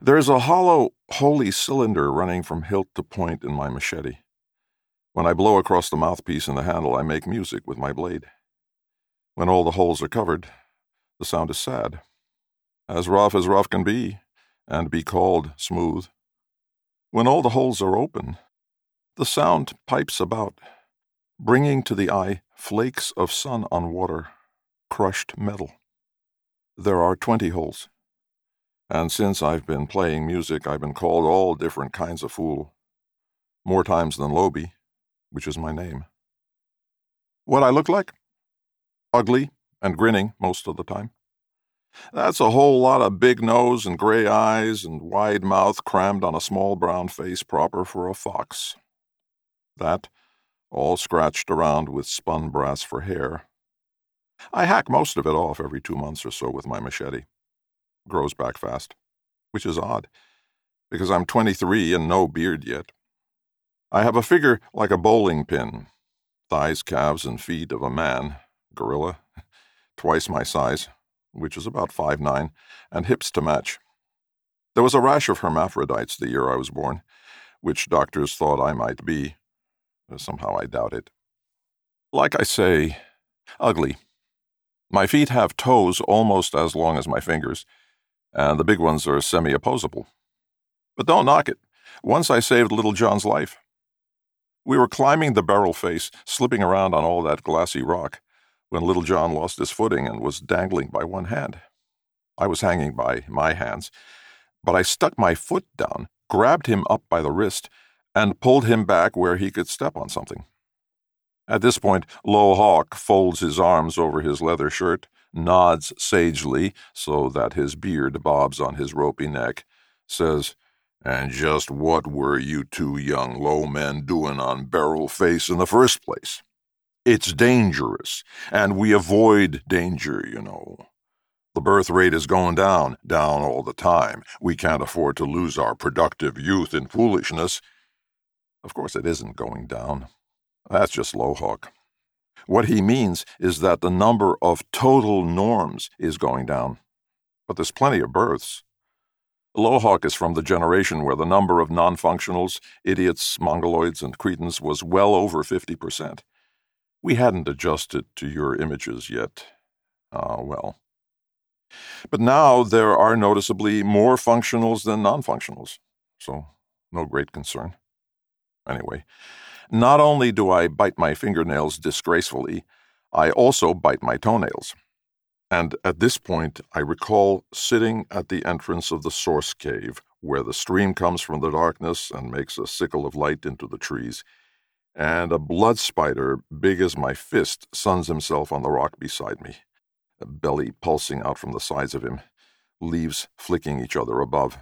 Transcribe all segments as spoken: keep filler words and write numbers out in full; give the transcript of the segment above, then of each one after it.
There's a hollow, holy cylinder running from hilt to point in my machete. When I blow across the mouthpiece and the handle, I make music with my blade. When all the holes are covered, the sound is sad, as rough as rough can be, and be called smooth. When all the holes are open, the sound pipes about, bringing to the eye flakes of sun on water, crushed metal. There are twenty holes, and since I've been playing music, I've been called all different kinds of fool, more times than Lobie, which is my name. What I look like? Ugly and grinning most of the time. That's a whole lot of big nose and gray eyes and wide mouth crammed on a small brown face proper for a fox. That, all scratched around with spun brass for hair. I hack most of it off every two months or so with my machete. Grows back fast, which is odd, because I'm twenty-three and no beard yet. I have a figure like a bowling pin, thighs, calves, and feet of a man, gorilla, twice my size, which is about five nine, and hips to match. There was a rash of hermaphrodites the year I was born, which doctors thought I might be. Somehow I doubt it. Like I say, ugly. My feet have toes almost as long as my fingers, and the big ones are semi-opposable. But don't knock it. Once I saved Little John's life. We were climbing the barrel face, slipping around on all that glassy rock, when Little John lost his footing and was dangling by one hand. I was hanging by my hands, but I stuck my foot down, grabbed him up by the wrist, and pulled him back where he could step on something. At this point, Low Hawk folds his arms over his leather shirt, nods sagely so that his beard bobs on his ropey neck, says, "And just what were you two young low men doing on Barrel Face in the first place? It's dangerous, and we avoid danger, you know. The birth rate is going down, down all the time. We can't afford to lose our productive youth in foolishness." Of course it isn't going down. That's just Lowhawk. What he means is that the number of total norms is going down. But there's plenty of births. Lowhawk is from the generation where the number of non-functionals, idiots, mongoloids, and cretins was well over fifty percent. We hadn't adjusted to your images yet. Ah, well. But now there are noticeably more functionals than non-functionals, so no great concern. Anyway, not only do I bite my fingernails disgracefully, I also bite my toenails. And at this point, I recall sitting at the entrance of the source cave, where the stream comes from the darkness and makes a sickle of light into the trees, and a blood spider big as my fist suns himself on the rock beside me, a belly pulsing out from the sides of him, leaves flicking each other above.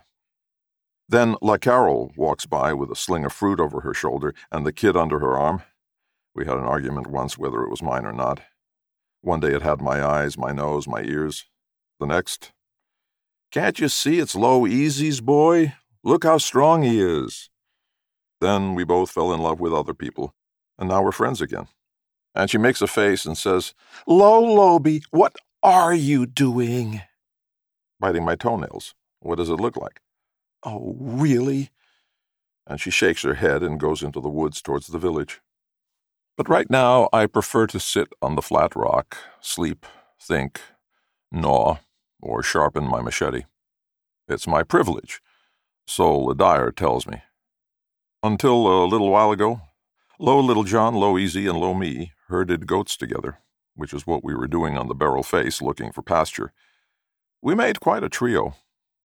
Then La Carol walks by with a sling of fruit over her shoulder and the kid under her arm. We had an argument once whether it was mine or not. One day it had my eyes, my nose, my ears. The next, "Can't you see it's Low Easy's boy? Look how strong he is." Then we both fell in love with other people, and now we're friends again. And she makes a face and says, "Low Lobie, what are you doing?" "Biting my toenails. What does it look like?" "Oh, really?" And she shakes her head and goes into the woods towards the village. But right now I prefer to sit on the flat rock, sleep, think, gnaw, or sharpen my machete. It's my privilege, so Ledire tells me. Until a little while ago, Low Little John, Low Easy, and Low Me herded goats together, which is what we were doing on the Barrel Face looking for pasture. We made quite a trio.